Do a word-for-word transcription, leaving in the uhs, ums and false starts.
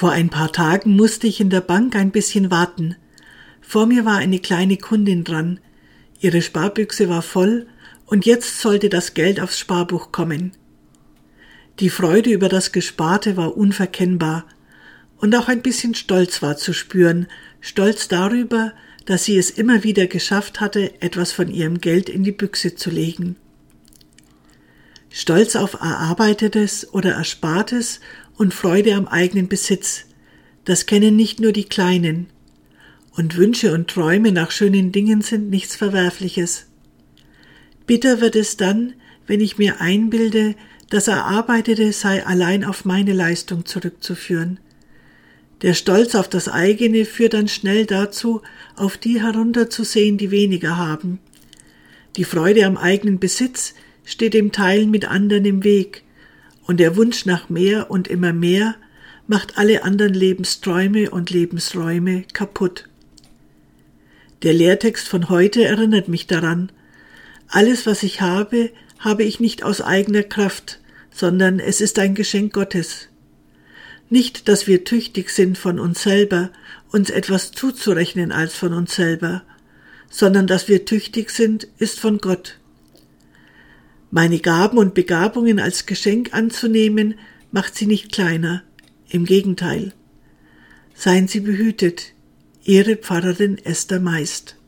Vor ein paar Tagen musste ich in der Bank ein bisschen warten. Vor mir war eine kleine Kundin dran. Ihre Sparbüchse war voll und jetzt sollte das Geld aufs Sparbuch kommen. Die Freude über das Gesparte war unverkennbar und auch ein bisschen Stolz war zu spüren, Stolz darüber, dass sie es immer wieder geschafft hatte, etwas von ihrem Geld in die Büchse zu legen. Stolz auf Erarbeitetes oder Erspartes und Freude am eigenen Besitz, das kennen nicht nur die Kleinen. Und Wünsche und Träume nach schönen Dingen sind nichts Verwerfliches. Bitter wird es dann, wenn ich mir einbilde, das Erarbeitete sei allein auf meine Leistung zurückzuführen. Der Stolz auf das eigene führt dann schnell dazu, auf die herunterzusehen, die weniger haben. Die Freude am eigenen Besitz steht dem Teilen mit anderen im Weg, und der Wunsch nach mehr und immer mehr macht alle anderen Lebensträume und Lebensräume kaputt. Der Lehrtext von heute erinnert mich daran: Alles, was ich habe, habe ich nicht aus eigener Kraft, sondern es ist ein Geschenk Gottes. Nicht, dass wir tüchtig sind von uns selber, uns etwas zuzurechnen als von uns selber, sondern dass wir tüchtig sind, ist von Gott. Meine Gaben und Begabungen als Geschenk anzunehmen, macht sie nicht kleiner, im Gegenteil. Seien Sie behütet, Ihre Pfarrerin Esther Meist.